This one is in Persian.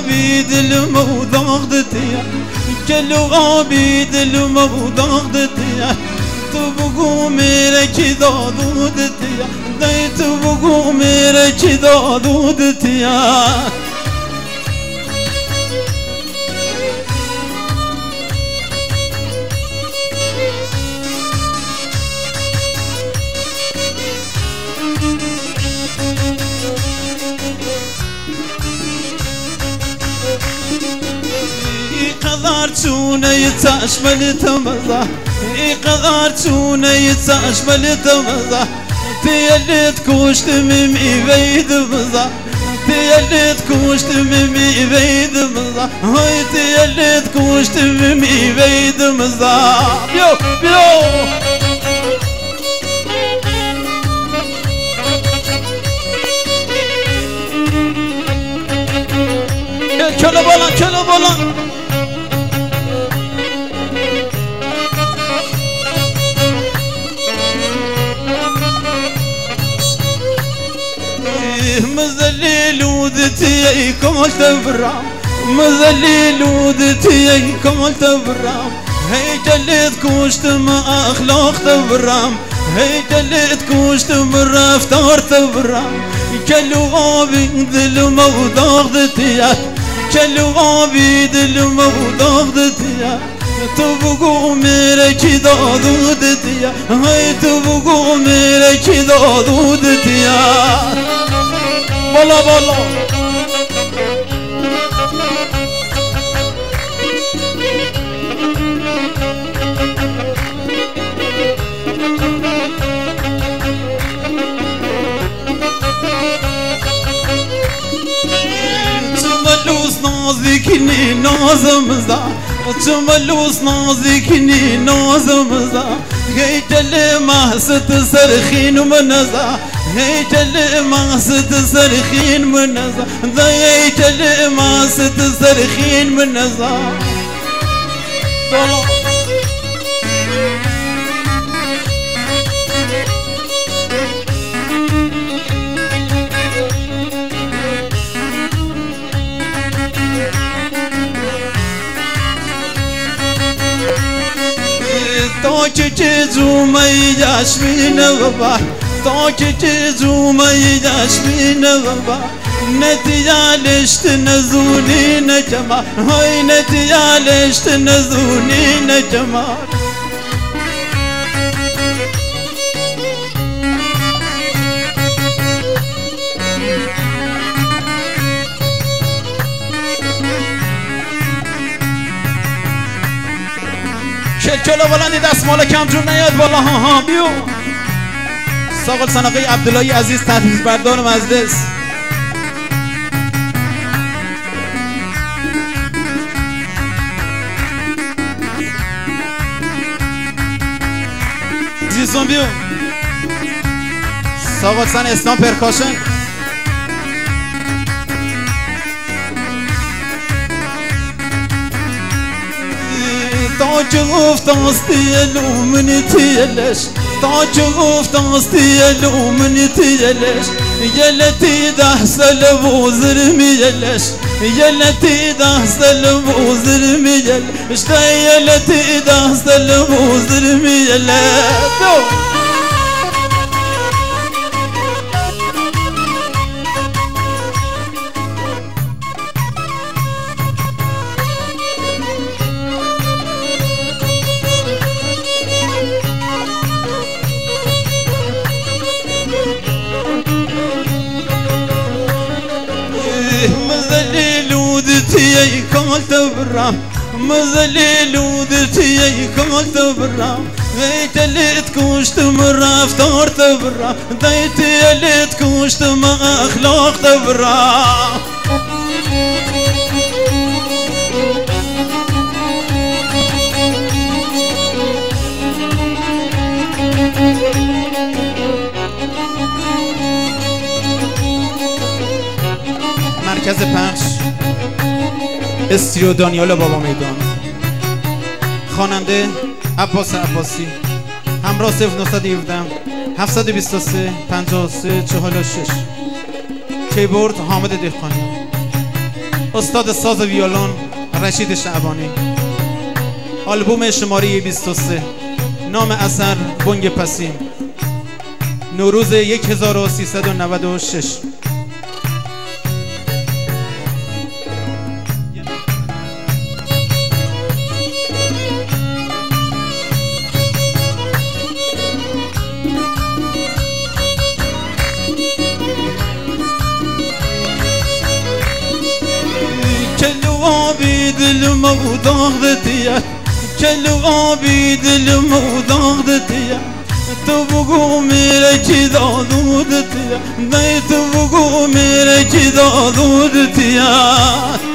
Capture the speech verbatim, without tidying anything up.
آبی دلم و داغدتیه کل آبی دلم و داغدتیه تو بگو میره کی دادودتیه دی تو بگو میره کی دادودتیه چونه چشمل تمزه ای قدر چونه چشمل تمزه تیلت کشتم میوید مزه تیلت کشتم میوید مزه های تیلت کشتم میوید مزه بیو بیو چلو بالا چلو بالا مذلل ودتي كملت برام مذلل ودتي كملت برام هي جلت كوشت ما اخلاق برام هي جلت كوشت من رفتار برام كلو غابي ذل موضوعتي كلو غابي ذل موضوعتي تبقوا ميرك دادودتي هي تبقوا ميرك دادودتي بالا بالا تملوس نازكني نازم زا تملوس نازكني نازم زا هيجل ما ستسرخين منزا هيجل ما ستسرخين منزا هيجل ما ستسرخين منزا تاكي زومي ياسمين بابا تاكي زومي ياسمين بابا نتيالشت نزوني نجما هاي نتيالشت نزوني نجما چلو بلندی دست مال کم جور نیاد بالا ها ها بیو ساقل سنقی عبداللهی عزیز تحریز بردار مجلس زیستون بیو ساقل سن اسلام پرکاشن تاج گفت استیلو من تیلش تاج گفت استیلو من تیلش یلتی ده سال بوزر میلش یلتی ده سال بوزر میلش تا یلتی ده سال بوزر میلش مذلل ودتي كملت برام مذلل ودتي كملت برام غيت اللي تكوشت من رفتار تبرام غيت اللي تكوشت من اخلاق تبرام مرکز پخش استریو دانیال بابا میدان خواننده عباس عباسی همراه صفر نهصد و هفده هفتصد و بیست و سه پنجاه و سه چهل و شش کیبورد حامد دهقانی استاد ساز ویولون رشید شعبانی. آلبوم شماره بیست و سه، نام اثر بنگ پسیم، نوروز هزار و سیصد و نود و شش. کلو آبی دلم و داغدتیه، کلو آبی دلم و داغدتیه، تو بگو میره کی دادودتیه، نه تو بگو میره کی دادودتیه.